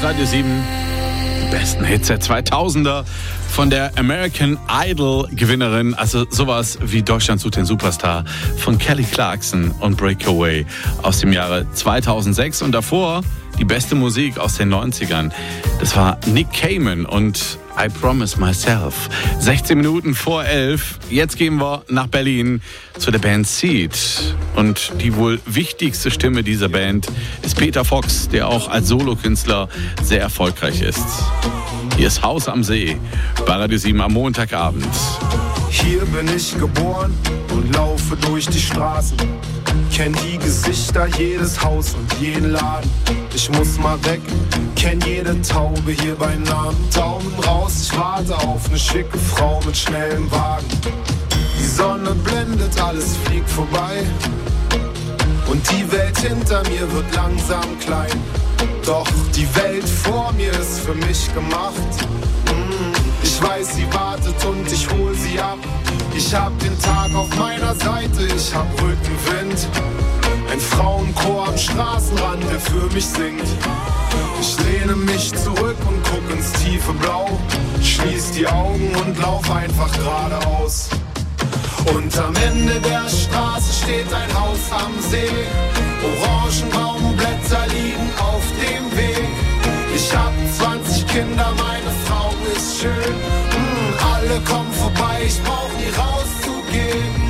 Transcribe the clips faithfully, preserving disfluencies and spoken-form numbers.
Radio sieben. Die besten Hits der zweitausender von der American Idol Gewinnerin. Also sowas wie Deutschland sucht den Superstar von Kelly Clarkson und Breakaway aus dem Jahre zweitausendsechs. Und davor die beste Musik aus den neunzigern. Das war Nick Cayman und I Promise Myself. sechzehn Minuten vor elf. Jetzt gehen wir nach Berlin zu der Band Seed. Und die wohl wichtigste Stimme dieser Band ist Peter Fox, der auch als Solokünstler sehr erfolgreich ist. Hier ist Haus am See bei Radio sieben am Montagabend. Hier bin ich geboren und laufe durch die Straßen. Kenn die Gesichter, jedes Haus und jeden Laden. Ich muss mal weg, kenn jede Taube hier bei Namen. Daumen raus, ich warte auf eine schicke Frau mit schnellem Wagen. Die Sonne blendet, alles fliegt vorbei. Und die Welt hinter mir wird langsam klein. Doch die Welt vor mir ist für mich gemacht. Ich weiß, sie wartet und ich hol sie ab. Ich hab den Tag auf meiner Seite, ich hab Rückenwind. Ein Frauenchor am Straßenrand, der für mich singt. Ich lehne mich zurück und guck ins tiefe Blau. Schließ die Augen und lauf einfach geradeaus. Und am Ende der Straße steht ein Haus am See. Orangenbaumblätter liegen auf dem Weg. Ich hab zwanzig Kinder, meine Frau ist schön. Mm, alle kommen vorbei, ich brauch nie rauszugehen.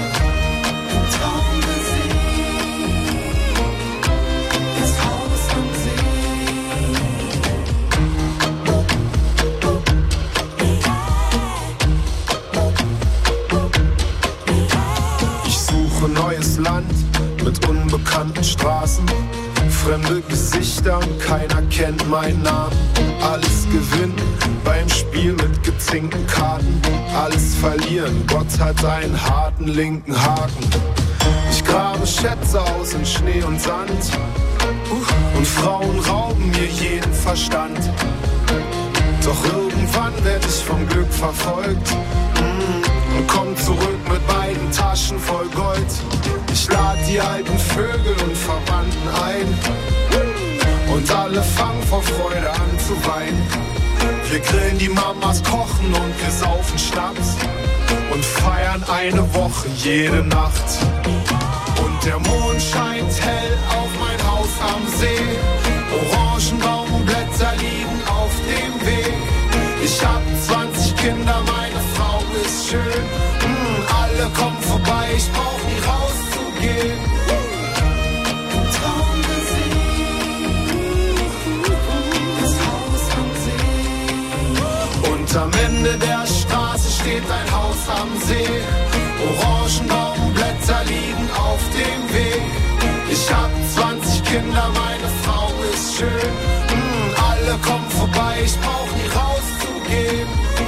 Neues Land mit unbekannten Straßen, fremde Gesichter und keiner kennt meinen Namen. Alles gewinnen beim Spiel mit gezinkten Karten, alles verlieren, Gott hat einen harten linken Haken. Ich grabe Schätze aus in Schnee und Sand und Frauen rauben mir jeden Verstand. Doch irgendwann werd ich vom Glück verfolgt und komm zurück mit beiden Taschen voll Gold. Ich lad die alten Vögel und Verwandten ein und alle fangen vor Freude an zu weinen. Wir grillen die Mamas, kochen und wir saufen Schnaps und feiern eine Woche jede Nacht. Und der Mond scheint hell auf mein Haus am See. Orangenbaumblätter liegen auf dem Weg. Ich hab zwanzig Kinder, meine Frau ist schön. Mm, alle kommen vorbei, ich brauch nie rauszugehen. Das Haus am See. Und am Ende der Straße steht ein Haus am See. Orangenbaumblätter liegen auf dem Weg. Ich hab zwanzig Kinder, meine Frau ist schön. Mm, alle kommen vorbei, ich brauch nie rauszugehen.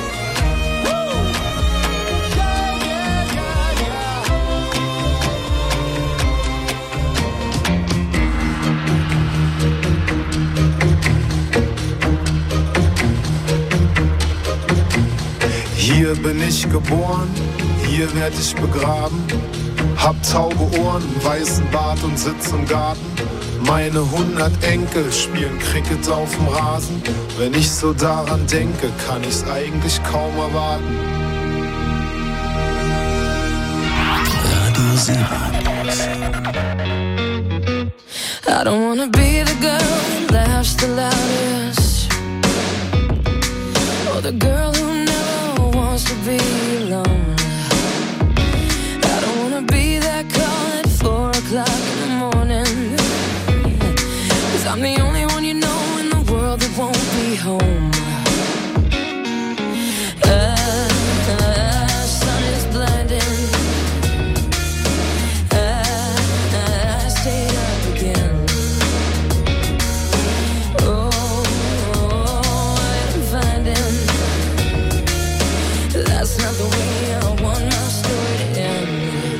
Hier bin ich geboren, hier werd ich begraben. Hab taube Ohren, weißen Bart und sitz im Garten. Meine hundert Enkel spielen Cricket auf dem Rasen. Wenn ich so daran denke, kann ich's eigentlich kaum erwarten. Radio sieben. I don't wanna be the girl who laughs the loudest, or the girl who never wants to be alone. I don't wanna be that call at four o'clock in the morning, 'cause I'm the only one you know in the world that won't be home. Uh, uh, sun is blinding. Uh, I stayed up again. Oh, oh, I'm finding that's not the way I want my story to end.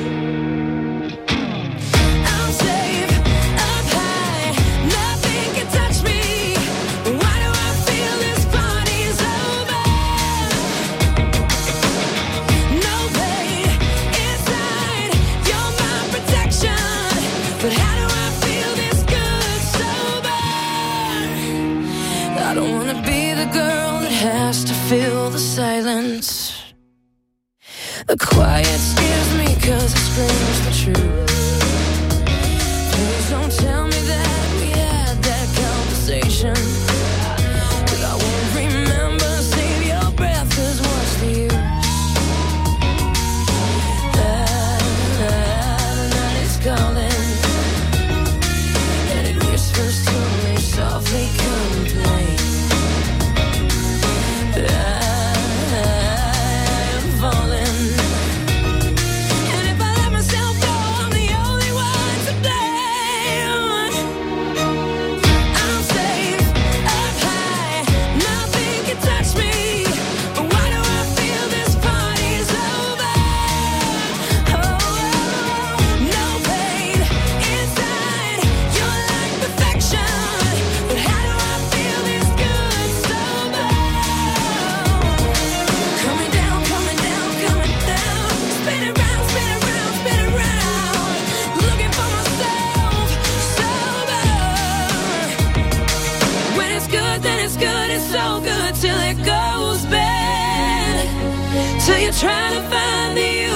I'm safe up high, nothing can touch me. Why do I feel this party's over? No pain inside, you're my protection. But how do I feel this good sober? silence. The quiet scares me cause it screams the truth. Please don't tell me that we had that conversation, cause I won't remember. Save your breath, cause what's the use? Ah, the night is calling, and it whispers to me softly, come play. But I, I am falling, and if I let myself go, I'm the only one to blame. I'm safe up high, nothing can touch me. But why do I feel this party's over? Oh, no pain inside, you're like perfection. But how do I feel this good sober? Coming down, coming down, coming down. Spin around, spin around, spin around. Looking for myself sober. When it's good, then it's good, it's so good till it goes bad. Till you're trying to find the